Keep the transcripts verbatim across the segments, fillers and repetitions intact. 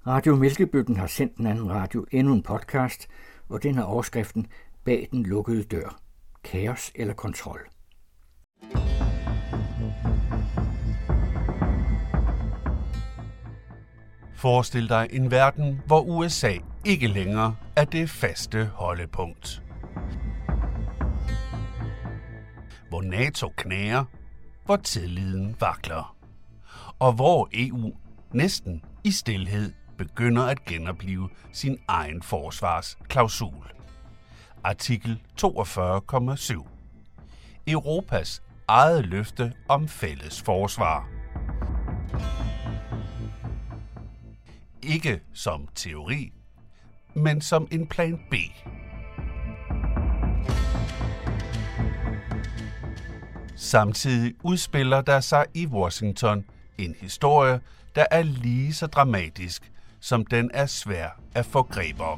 Radio Mælkebøtten har sendt den anden radio endnu en podcast, og den har overskriften Bag den lukkede dør. Kaos eller kontrol. Forestil dig en verden, hvor U S A ikke længere er det faste holdepunkt. Hvor NATO knager, hvor tilliden vakler. Og hvor E U næsten i stilhed begynder at genoplive sin egen forsvarsklausul. Artikel toogfyrre komma syv. Europas eget løfte om fælles forsvar. Ikke som teori, men som en plan B. Samtidig udspiller der sig i Washington en historie, der er lige så dramatisk, som den er svær at få greb om.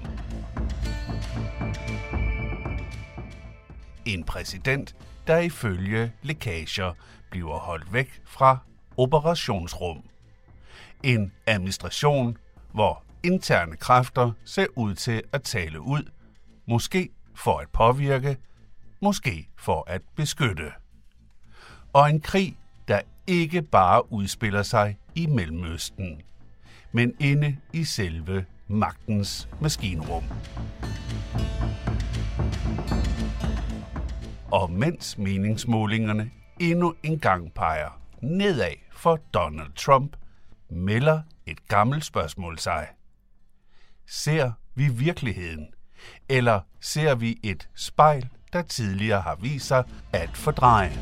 En præsident, der ifølge lækager bliver holdt væk fra operationsrum. En administration, hvor interne kræfter ser ud til at tale ud, måske for at påvirke, måske for at beskytte. Og en krig, der ikke bare udspiller sig i Mellemøsten, men inde i selve magtens maskinrum. Og mens meningsmålingerne endnu engang peger nedad for Donald Trump, melder et gammelt spørgsmål sig. Ser vi virkeligheden, eller ser vi et spejl, der tidligere har vist sig at fordreje?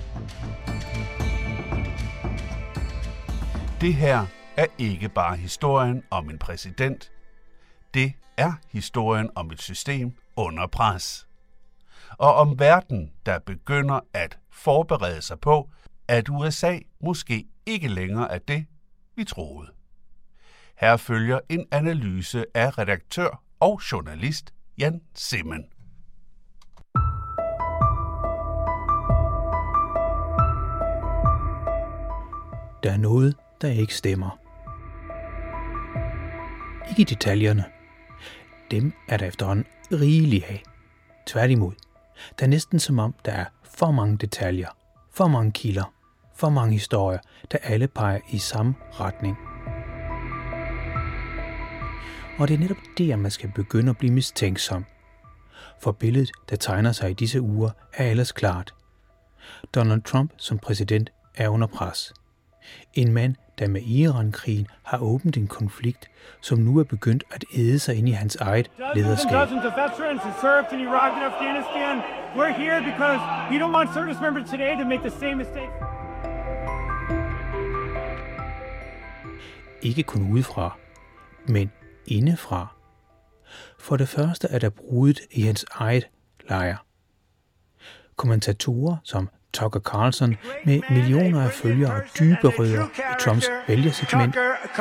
Det her er ikke bare historien om en præsident. Det er historien om et system under pres. Og om verden, der begynder at forberede sig på, at U S A måske ikke længere er det, vi troede. Her følger en analyse af redaktør og journalist Jan Simmen. Der er noget, der ikke stemmer. Ikke i detaljerne. Dem er der efterhånden rigeligt af. Tværtimod. Det er næsten som om, der er for mange detaljer, for mange kilder, for mange historier, der alle peger i samme retning. Og det er netop der, man skal begynde at blive mistænksom. For billedet, der tegner sig i disse uger, er ellers klart. Donald Trump som præsident er under pres. En mand, der med Iran-krigen har åbnet en konflikt, som nu er begyndt at æde sig ind i hans eget lederskab. Dozens of veterans have served in Iraq and Afghanistan. We're here because we don't want service members today to make the same mistake. Ikke kun udefra, men indefra. For det første er der bruddet i hans eget lejr. Kommentatorer som Tucker Carlson med millioner af følgere og dybe rødder i Trumps vælgersegment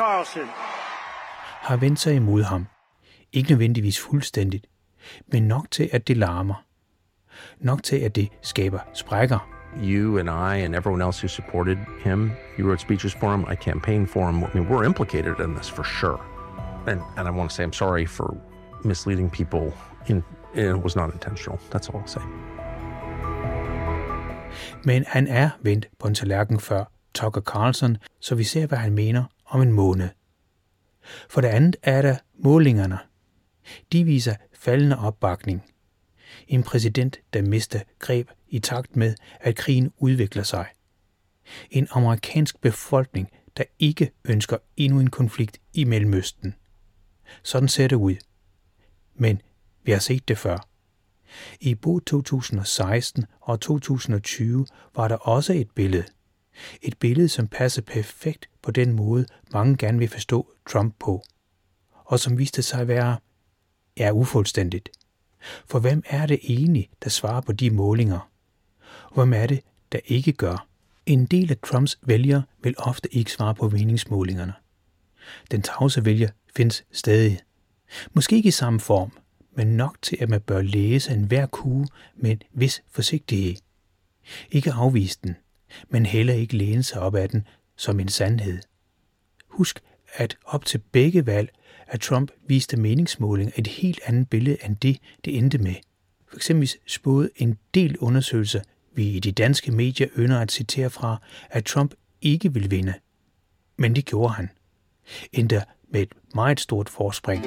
har vendt sig imod ham. Ikke nødvendigvis fuldstændigt, men nok til at det larmer. Nok til at det skaber sprækker. You and I and everyone else who supported him, you wrote speeches for him, I campaigned for him. I mean, we're implicated in this for sure. And, and I want to say I'm sorry for misleading people. In, it was not intentional. That's all I'll say. Men han er vendt på en tallerken før Tucker Carlson, så vi ser, hvad han mener om en måned. For det andet er der målingerne. De viser faldende opbakning. En præsident, der mister greb i takt med, at krigen udvikler sig. En amerikansk befolkning, der ikke ønsker endnu en konflikt i Mellemøsten. Sådan ser det ud. Men vi har set det før. I både to tusind og seksten og to tusind og tyve var der også et billede. Et billede, som passer perfekt på den måde, mange gerne vil forstå Trump på. Og som viste sig at være, er ufuldstændigt. For hvem er det egentlig, der svarer på de målinger? Og hvem er det, der ikke gør? En del af Trumps vælgere vil ofte ikke svare på meningsmålingerne. Den tavse vælger findes stadig. Måske ikke i samme form, men nok til, at man bør læse enhver kurve med en vis forsigtighed. Ikke afvise den, men heller ikke læne sig op ad den som en sandhed. Husk, at op til begge valg at Trump viste meningsmåling et helt andet billede end det, det endte med. For eksempel spåede en del undersøgelser, vi i de danske medier ynder at citere fra, at Trump ikke ville vinde. Men det gjorde han. Endda med et meget stort forspring.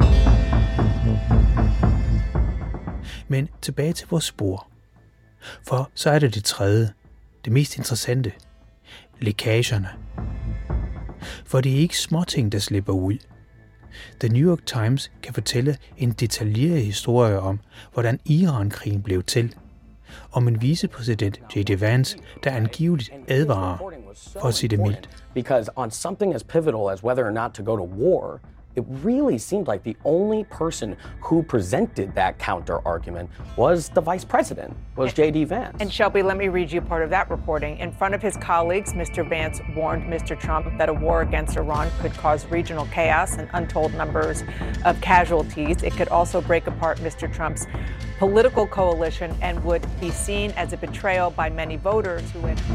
Men tilbage til vores spor. For så er det det tredje, det mest interessante. Lækagerne. For det er ikke småting, der slipper ud. The New York Times kan fortælle en detaljeret historie om, hvordan Iran-krigen blev til. Om en vicepræsident, J D Vance, der angiveligt advarer, for at sige det mildt. Because on something as pivotal as whether or not to go to war, it really seemed like the only person who presented that counter-argument was the vice president, was J D Vance. And Shelby, let me read you part of that reporting. In front of his colleagues, Mister Vance warned Mister Trump that a war against Iran could cause regional chaos and untold numbers of casualties. It could also break apart Mister Trump's political coalition and would be seen as a betrayal by many voters who had...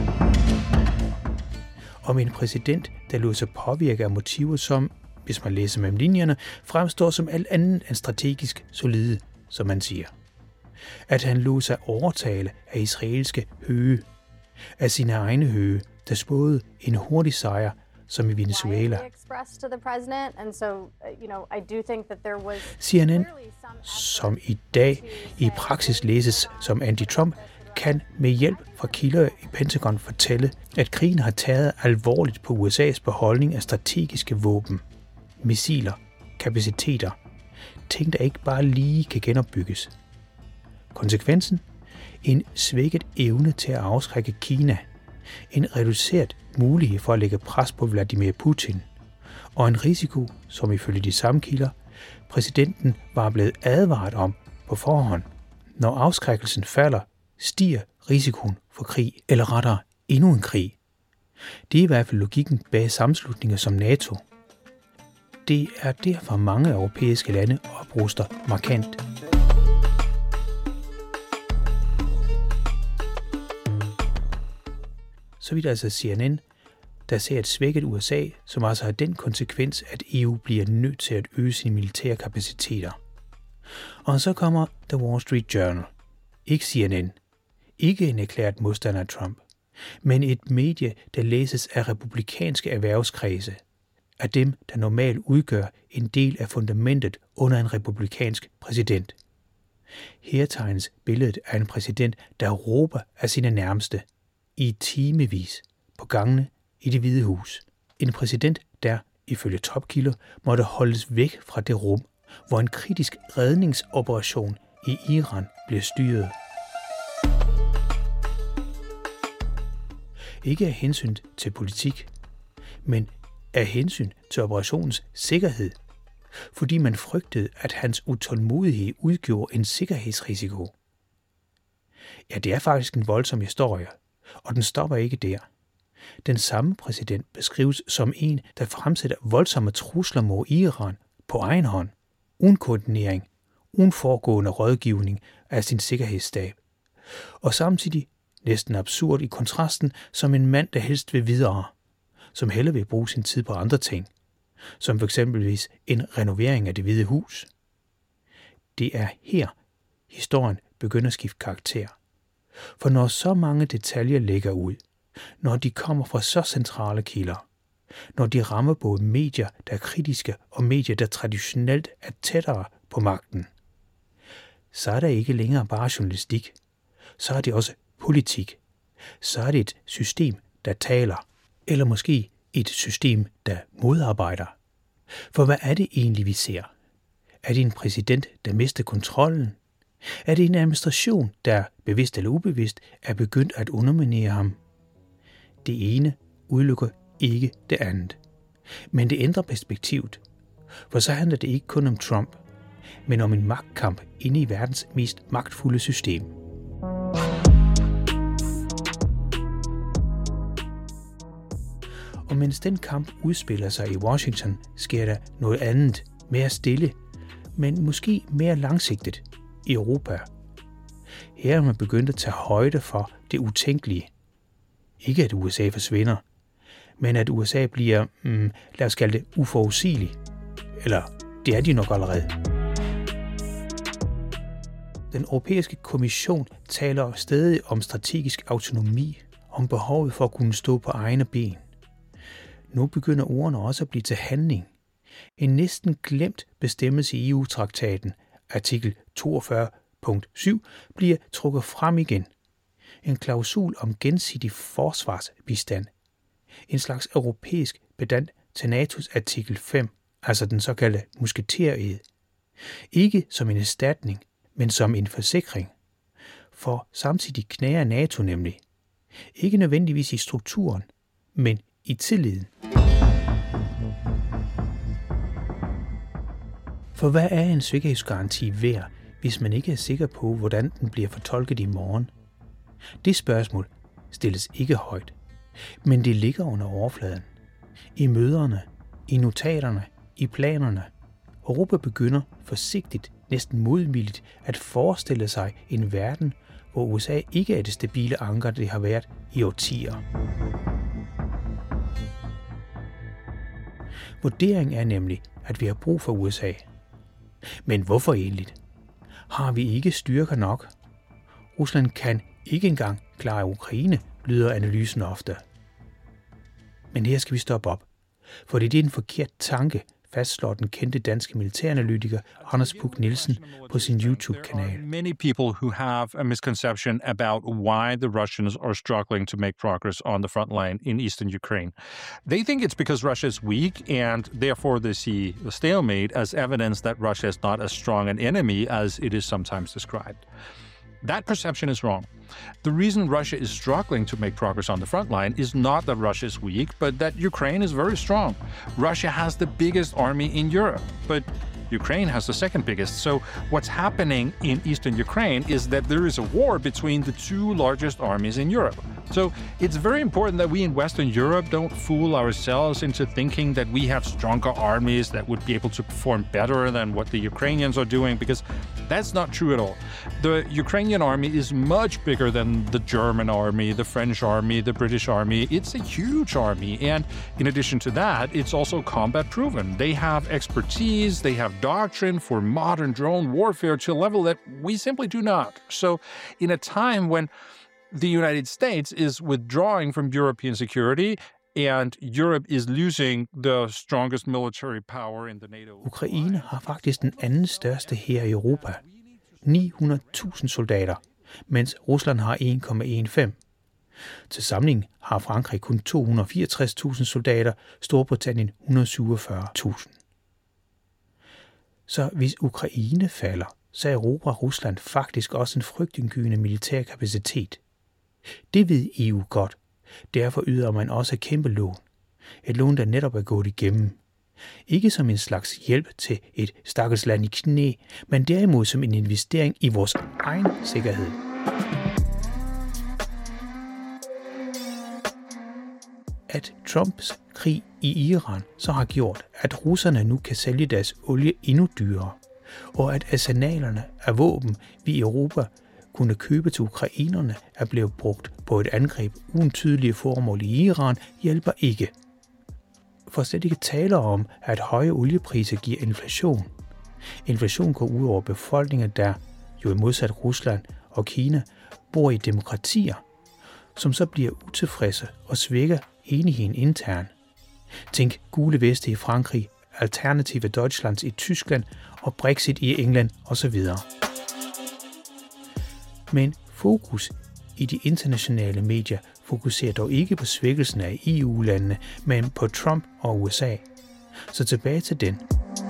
Om en præsident, der lod sig påvirke af motiver, som, hvis man læser mellem linjerne, fremstår som alt andet end strategisk solide, som man siger. At han lod sig overtale af israelske høge, af sine egne høge, der spåede en hurtig sejr, som i Venezuela. C N N, som i dag i praksis læses som anti-Trump, kan med hjælp fra kilder i Pentagon fortælle, at krigen har taget alvorligt på U S A's beholdning af strategiske våben, missiler, kapaciteter, ting der ikke bare lige kan genopbygges. Konsekvensen? En svækket evne til at afskrække Kina, en reduceret mulighed for at lægge pres på Vladimir Putin, og en risiko, som ifølge de samme kilder, præsidenten var blevet advaret om på forhånd. Når afskrækkelsen falder, stiger risikoen for krig, eller rettere endnu en krig. Det er i hvert fald logikken bag sammenslutninger som NATO. Det er derfor mange europæiske lande opruster markant. Så vidt altså C N N, der ser et svækket U S A, som altså har den konsekvens, at E U bliver nødt til at øge sine militære kapaciteter. Og så kommer The Wall Street Journal. Ikke C N N. Ikke en erklæret modstander af Trump, men et medie, der læses af republikanske erhvervskredse, af dem, der normalt udgør en del af fundamentet under en republikansk præsident. Her tegnes billedet af en præsident, der råber af sine nærmeste i timevis på gangene i Det Hvide Hus. En præsident, der, ifølge topkilder, måtte holdes væk fra det rum, hvor en kritisk redningsoperation i Iran blev styret. Ikke af hensyn til politik, men af hensyn til operationens sikkerhed, fordi man frygtede, at hans utålmodighed udgjorde en sikkerhedsrisiko. Ja, det er faktisk en voldsom historie, og den stopper ikke der. Den samme præsident beskrives som en, der fremsætter voldsomme trusler mod Iran på egen hånd, uden koordinering, uden foregående rådgivning af sin sikkerhedsstab, og samtidig næsten absurd i kontrasten som en mand, der helst vil videre, som hellere vil bruge sin tid på andre ting, som for eksempelvis en renovering af Det Hvide Hus. Det er her, historien begynder at skifte karakter. For når så mange detaljer lægger ud, når de kommer fra så centrale kilder, når de rammer både medier, der er kritiske, og medier, der traditionelt er tættere på magten, så er der ikke længere bare journalistik. Så er det også politik. Så er det et system, der taler. Eller måske et system, der modarbejder. For hvad er det egentlig, vi ser? Er det en præsident, der mister kontrollen? Er det en administration, der, bevidst eller ubevidst, er begyndt at underminere ham? Det ene udelukker ikke det andet. Men det ændrer perspektivet. For så handler det ikke kun om Trump, men om en magtkamp inde i verdens mest magtfulde system. Og mens den kamp udspiller sig i Washington, sker der noget andet, mere stille, men måske mere langsigtet i Europa. Her er man begyndt at tage højde for det utænkelige. Ikke at U S A forsvinder, men at U S A bliver, mm, lad os kalde det, uforudsigelig, eller Det er de nok allerede. Den europæiske kommission taler stadig om strategisk autonomi, om behovet for at kunne stå på egne ben. Nu begynder ordene også at blive til handling. En næsten glemt bestemmelse i E U-traktaten, artikel toogfyrre punkt syv, bliver trukket frem igen. En klausul om gensidig forsvarsbistand. En slags europæisk pedant til NATO's artikel fem, altså den såkaldte musketered. Ikke som en erstatning, men som en forsikring. For samtidig knæger NATO nemlig. Ikke nødvendigvis i strukturen, men i tilliden. For hvad er en sikkerhedsgaranti værd, hvis man ikke er sikker på, hvordan den bliver fortolket i morgen? Det spørgsmål stilles ikke højt, men det ligger under overfladen. I møderne, i notaterne, i planerne. Europa begynder forsigtigt, næsten modvilligt, at forestille sig en verden, hvor U S A ikke er det stabile anker, det har været i årtier. Vurderingen er nemlig, at vi har brug for U S A. Men hvorfor egentlig? Har vi ikke styrker nok? Rusland kan ikke engang klare Ukraine, lyder analysen ofte. Men her skal vi stoppe op, for det er en forkert tanke, fastslår den kendte danske militæranalytiker Anders Puk Nielsen på sin YouTube-kanal. There are many people who have a misconception about why the Russians are struggling to make progress on the front line in eastern Ukraine. They think it's because Russia is weak, and therefore they see the stalemate as evidence that Russia is not as strong an enemy as it is sometimes described. That perception is wrong. The reason Russia is struggling to make progress on the front line is not that Russia is weak, but that Ukraine is very strong. Russia has the biggest army in Europe, but Ukraine has the second biggest. So what's happening in eastern Ukraine is that there is a war between the two largest armies in Europe. So it's very important that we in Western Europe don't fool ourselves into thinking that we have stronger armies that would be able to perform better than what the Ukrainians are doing, because that's not true at all. The Ukrainian army is much bigger than the German army, the French army, the British army. It's a huge army. And in addition to that, it's also combat proven. They have expertise, they have doctrine for modern drone warfare to a level that we simply do not. So in a time when the United States is withdrawing from European security, and Europe is losing the strongest military power in the NATO. Ukraine har faktisk den anden største hær i Europa. ni hundrede tusind soldater, mens Rusland har en komma fem. Til sammenligning har Frankrig kun to hundrede og fireogtres tusind soldater, Storbritannien et hundrede og syvogfyrre tusind. Så hvis Ukraine falder, så erobrer Rusland faktisk også en frygtindgydende militær kapacitet. Det ved E U godt. Derfor yder man også et kæmpe lån. Et lån, der netop er gået igennem. Ikke som en slags hjælp til et stakkels land i knæ, men derimod som en investering i vores egen sikkerhed. At Trumps krig i Iran så har gjort, at russerne nu kan sælge deres olie endnu dyrere, og at arsenalerne af våben, vi i Europa kunne købe til ukrainerne, er blevet brugt på et angreb uden tydelige formål i Iran, hjælper ikke. For slet ikke tale om, at høje oliepriser giver inflation. Inflation går ud over befolkninger, der, jo i modsat Rusland og Kina, bor i demokratier, som så bliver utilfredse og svækker enigheden intern. Tænk gule veste i Frankrig, Alternative Deutschlands i Tyskland og Brexit i England osv. Men fokus i de internationale medier fokuserer dog ikke på svækkelsen af E U-landene, men på Trump og U S A. Så tilbage til den.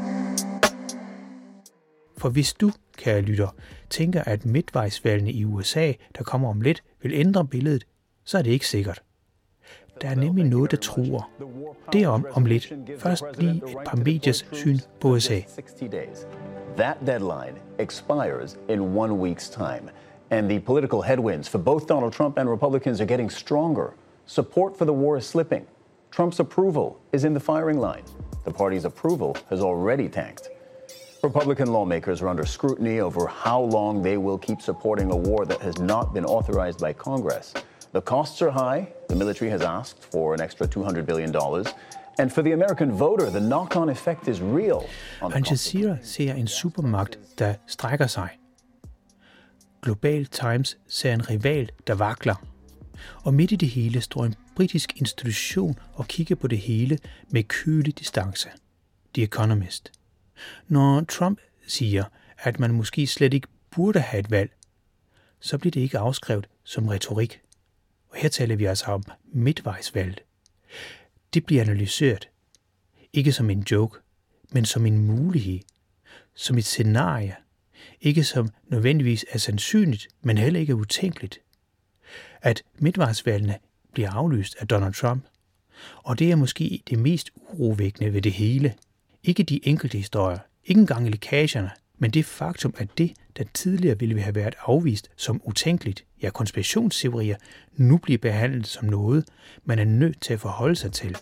For hvis du, kære lytter, tænker, at midtvejsvalgene i U S A, der kommer om lidt, vil ændre billedet, så er det ikke sikkert. Der er nemlig noget, der truer. Det er om om lidt. Først lige et par mediers syn på U S A. That deadline expires in one week's time. And the political headwinds for both Donald Trump and Republicans are getting stronger. Support for the war is slipping. Trump's approval is in the firing line. The party's approval has already tanked. Republican lawmakers are under scrutiny over how long they will keep supporting a war that has not been authorized by Congress. The costs are high. The military has asked for an extra two hundred billion dollars. And for the American voter, the knock-on effect is real. Al Jazeera ser en supermagt, der strækker sig. Global Times ser en rival, der vakler. Og midt i det hele står en britisk institution og kigger på det hele med kølig distance. The Economist. Når Trump siger, at man måske slet ikke burde have et valg, så bliver det ikke afskrevet som retorik. Og her taler vi altså om midtvejsvalget. Det bliver analyseret. Ikke som en joke, men som en mulighed. Som et scenarie. Ikke som nødvendigvis er sandsynligt, men heller ikke utænkeligt. At midtvejsvalgene bliver aflyst af Donald Trump. Og det er måske det mest urovækkende ved det hele. Ikke de enkelte historier, ikke engang lækagerne, men det faktum, at det, der tidligere ville have været afvist som utænkeligt, ja konspirationsteorier, nu bliver behandlet som noget, man er nødt til at forholde sig til.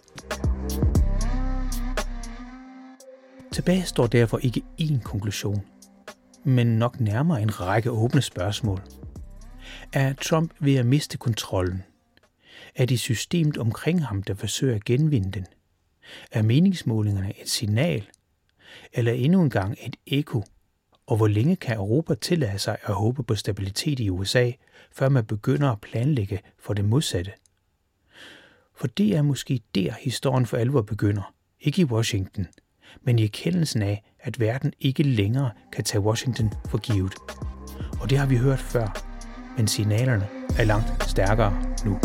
Tilbage står derfor ikke én konklusion, men nok nærmere en række åbne spørgsmål. Er Trump ved at miste kontrollen? Er det systemet omkring ham, der forsøger at genvinde den? Er meningsmålingerne et signal? Eller endnu en gang et ekko? Og hvor længe kan Europa tillade sig at håbe på stabilitet i U S A, før man begynder at planlægge for det modsatte? For det er måske der historien for alvor begynder. Ikke i Washington, men i erkendelsen af, at verden ikke længere kan tage Washington for givet. Og det har vi hørt før, men signalerne er langt stærkere nu.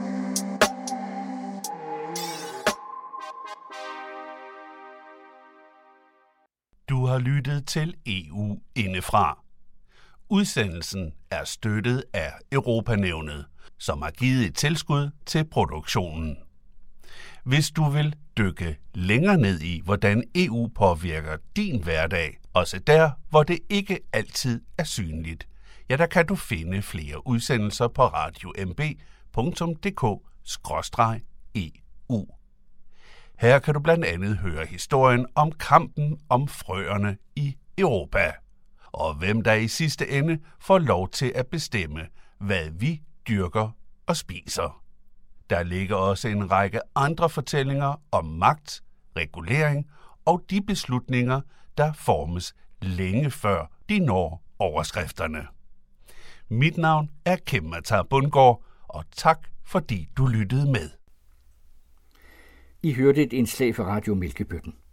Du har lyttet til E U indefra. Udsendelsen er støttet af Europanævnet, som har givet et tilskud til produktionen. Hvis du vil dykke længere ned i, hvordan E U påvirker din hverdag, også der, hvor det ikke altid er synligt, ja, der kan du finde flere udsendelser på radio m b punktum d k skråstreg e u. Her kan du blandt andet høre historien om kampen om frøerne i Europa, og hvem der i sidste ende får lov til at bestemme, hvad vi dyrker og spiser. Der ligger også en række andre fortællinger om magt, regulering og de beslutninger, der formes længe før de når overskrifterne. Mit navn er Kim Matar Bundgaard, og tak fordi du lyttede med. I hørte et indslag fra Radio Mælkebøtten.